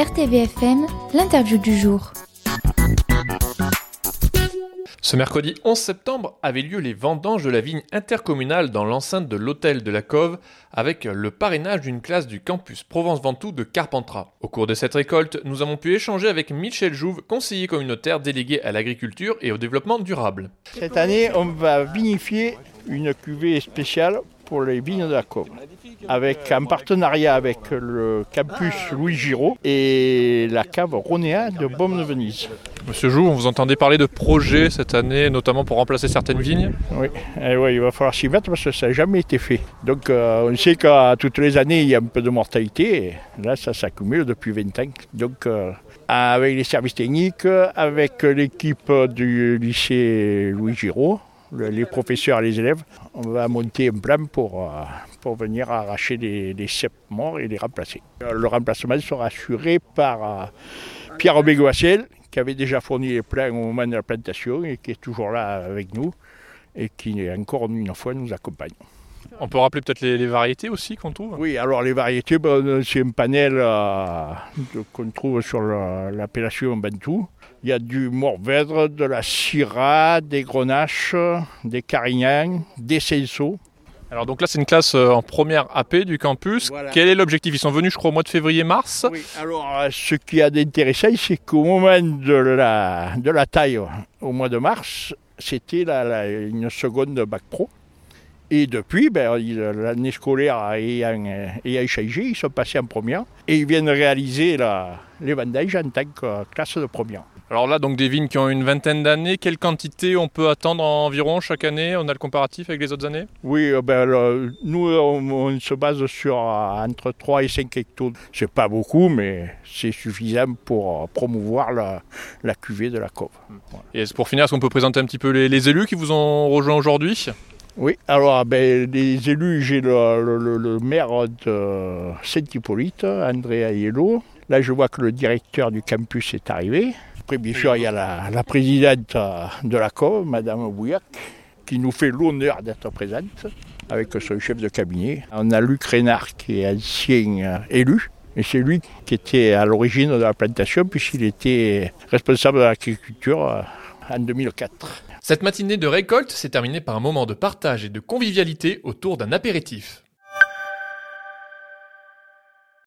RTVFM, l'interview du jour. Ce mercredi 11 septembre avaient lieu les vendanges de la vigne intercommunale dans l'enceinte de l'hôtel de la Cove avec le parrainage d'une classe du campus Provence-Ventoux de Carpentras. Au cours de cette récolte, nous avons pu échanger avec Michel Jouve, conseiller communautaire délégué à l'agriculture et au développement durable. Cette année, on va vinifier une cuvée spéciale pour les vignes de la Cove, avec un partenariat avec le campus Louis Giraud et la cave Ronéa de Baume de Venise. Monsieur Jouve, vous entendez parler de projets cette année, notamment pour remplacer certaines vignes ? Oui, il va falloir s'y mettre parce que ça n'a jamais été fait. Donc on sait qu'à toutes les années, il y a un peu de mortalité. Et là, ça s'accumule depuis 20 ans. Donc avec les services techniques, avec l'équipe du lycée Louis Giraud, les professeurs et les élèves, on va monter un plan pour venir arracher les cèpes morts et les remplacer. Le remplacement sera assuré par Pierre Bégoaciel, qui avait déjà fourni les plans au moment de la plantation et qui est toujours là avec nous et qui, encore une fois, nous accompagne. On peut rappeler peut-être les variétés aussi qu'on trouve ? Oui, alors les variétés, c'est un panel qu'on trouve sur l'appellation Bantou. Il y a du Mourvèdre, de la Syrah, des Grenaches, des Carignans, des Cinsault. Alors donc là c'est une classe en première AP du campus. Voilà. Quel est l'objectif ? Ils sont venus je crois au mois de février-mars. Oui, alors ce qui a d'intéressant c'est qu'au moment de la taille au mois de mars, c'était une seconde bac pro. Et depuis, l'année scolaire ayant changé, ils sont passés en première et ils viennent réaliser les vendanges en tant que classe de première. Alors là, donc des vignes qui ont une vingtaine d'années, quelle quantité on peut attendre environ chaque année ? On a le comparatif avec les autres années ? Oui, nous on se base sur entre 3 et 5 hectos. C'est pas beaucoup, mais c'est suffisant pour promouvoir la cuvée de la Cove. Voilà. Et pour finir, est-ce qu'on peut présenter un petit peu les élus qui vous ont rejoint aujourd'hui ? Oui, alors les élus, j'ai le maire de Saint-Hippolyte, André Aiello. Là, je vois que le directeur du campus est arrivé. Après, bien sûr, il y a la présidente de la Cove, Madame Bouillac, qui nous fait l'honneur d'être présente avec son chef de cabinet. On a Luc Reynard, qui est ancien élu. Et c'est lui qui était à l'origine de la plantation, puisqu'il était responsable de l'agriculture en 2004. Cette matinée de récolte s'est terminée par un moment de partage et de convivialité autour d'un apéritif.